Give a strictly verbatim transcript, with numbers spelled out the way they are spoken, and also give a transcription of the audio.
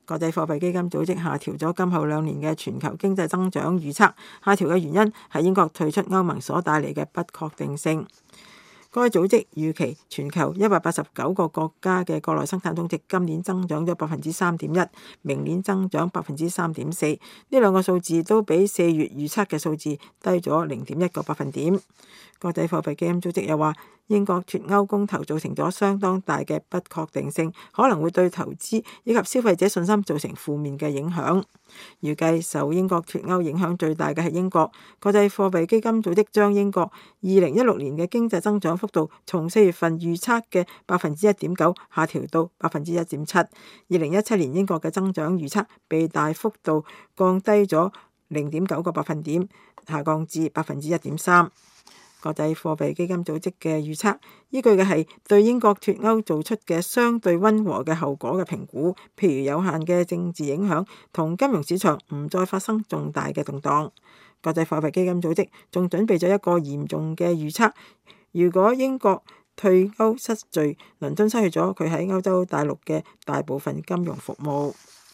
國際貨幣基金組織下調咗今後兩年嘅全球經濟增長預測，下調嘅原因係英國退出歐盟所帶嚟嘅不確定性。該組織預期全球一百八十九個國家嘅國內生產總值今年增長咗百分之三點一，明年增長百分之三點四。呢兩個數字都比四月預測嘅數字低咗零點一個百分點。國際貨幣基金組織又話，英國脫歐公投造成咗相當大嘅不確定性，可能會對投資以及消費者信心造成負面嘅影響。預計受英國脫歐影響最大嘅係英國。國際貨幣基金組織將英國二零一六年嘅經濟增長幅度從四月份預測嘅百分之一點九下調到百分之一點七。二零一七年英國嘅增長預測被大幅度降低咗零點九個百分點，下降至百分之一點三。國際貨幣基金組織嘅預測依據嘅係對英國脫歐做出嘅相對溫和嘅後果嘅評估，譬如有限嘅政治影響同金融市場唔再發生重大嘅動盪。國際貨幣基金組織仲準備咗一個嚴重嘅預測，如果英國退歐失序，倫敦失去咗佢喺歐洲大陸嘅大部分金融服務。